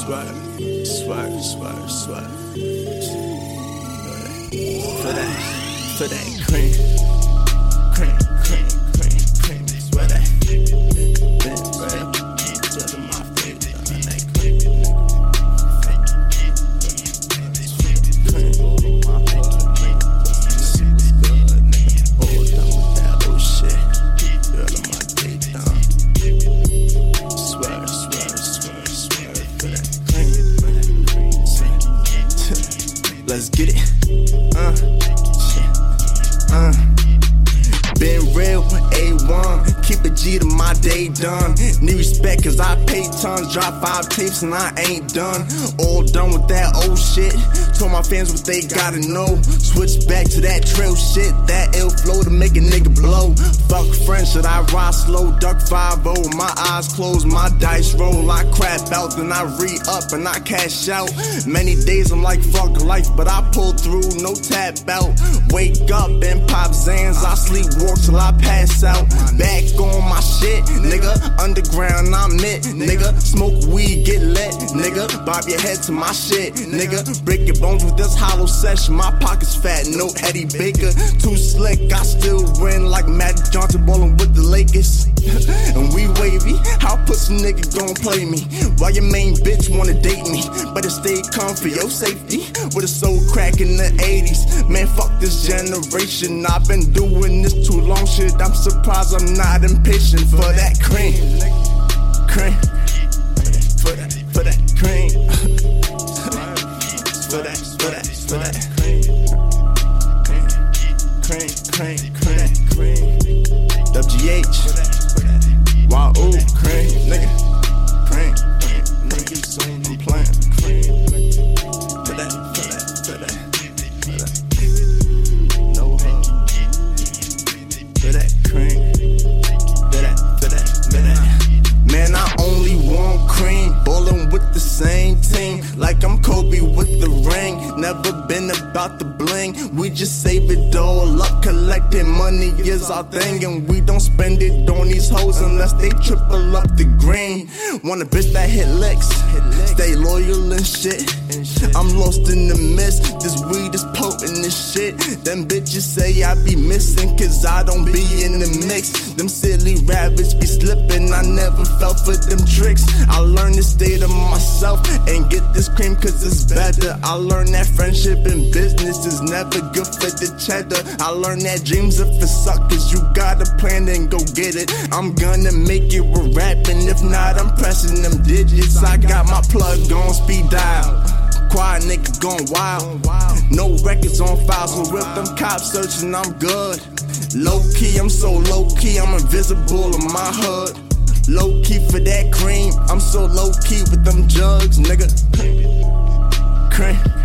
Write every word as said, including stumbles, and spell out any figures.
Swear, swear, swear, swear. For that, for that cream, cream, cream, cream, cream. Swear that. Been real, to my face, on that cream. Cream, cream, my heart. See what's good, nigga. All done with that old shit. Girl, on my day down. Swear, swear, swear, swear. For that cream, for that cream. Let's get it. Uh, uh, been real, A one, keep a G to my day done. Need respect cause I pay tons, drop five tapes and I ain't done. All done with that old shit, told my fans what they gotta know. Switch back to that trail shit, that ill flow to make a nigga blow. Fuck friends, should I ride slow, duck five oh, my eyes closed, my dice roll. I crap out, then I re-up and I cash out. Many days I'm like fuck life, but I pull through, no tap out. Wake up and pop Zans, I sleepwalk till I pass out. Back on my shit, nigga, underground I'm it, nigga. Smoke weed, get lit, nigga. Bob your head to my shit, nigga. Break your bones with this hollow session, my pockets fat, no Eddie Baker. Too slick, I still win like Magic Johnson ballin' with the Lakers. And we wavy, how pussy nigga gon' play me? Why your main bitch wanna date me? Better stay calm for your safety. With a soul crack in the eighties. Man, fuck this generation. I've been doing this too long, shit. I'm surprised I'm not impatient for that cream. Cream. For that, for that cream. For that, for that, for that cream. Cream, cream, cream, cream. W G H. Y O, cream, nigga. Cream, cream, nigga. I'm playing. Cream. For that, for that, for that. For that. No hug. For that cream. For that, for that, for that. Man, I only want cream. Ballin' with the same team. Like I'm Kobe with the ring. Never been about the bling. We just save it all up. Collecting money is our thing. And we don't spend it on these hoes unless they triple up the green. Want a bitch that hit licks. Stay loyal and shit. I'm lost in the mist. This weed is potent as shit. Them bitches say I be missing cause I don't be in the mix. Them silly rabbits be slipping. I never fell for them tricks. I learned to stay to myself and get this cream cause it's better. I learned that friendship and business is never good for the cheddar. I learned that dreams are for suckers. You got a plan, then go get it. I'm gonna make it with rapping. If not, I'm pressing them digits. I got my plug on speed dial. Quiet nigga gone wild. No records on file, so if them cops searching, I'm good. Low key, I'm so low key, I'm invisible in my hood. Low key for that cream, I'm so low key with them jugs, nigga. Cream.